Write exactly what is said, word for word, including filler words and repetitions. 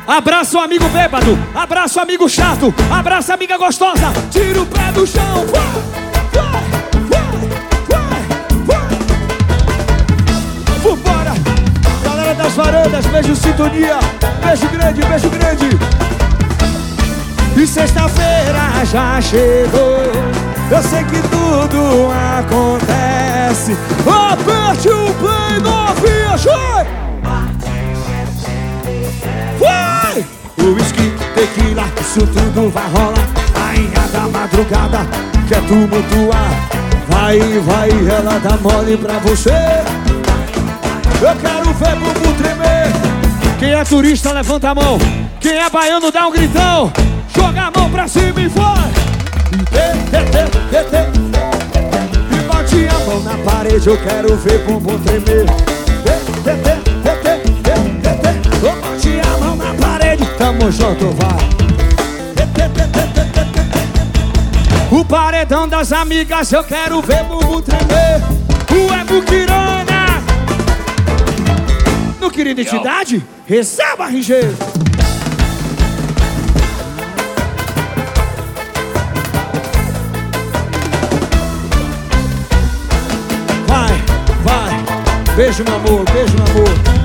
Abraça o amigo bêbado, abraça o amigo chato, abraça a amiga gostosa. Tira o pé do chão. Vai, vai, vai, vai, vai. Vambora. Galera das varandas, beijo sintonia. Beijo grande, beijo grande. E sexta-feira já chegou. Eu sei que tudo acontece. Aperte o play novinha, vai! Vai! O whisky, tequila, isso tudo vai rolar. Rainha da madrugada quer tumultuar. Vai, vai, ela dá mole pra você. Eu quero ver bumbum tremer. Quem é turista levanta a mão. Quem é baiano dá um gritão. Joga a mão pra cima e vai! E bate a mão na parede, eu quero ver bumbum tremer. Bate a mão na parede, tamo junto, vai. O paredão das amigas, eu quero ver bumbum tremer. O é Muquirana. Não queria identidade? Receba, R G. Beijo, meu amor, beijo, meu amor.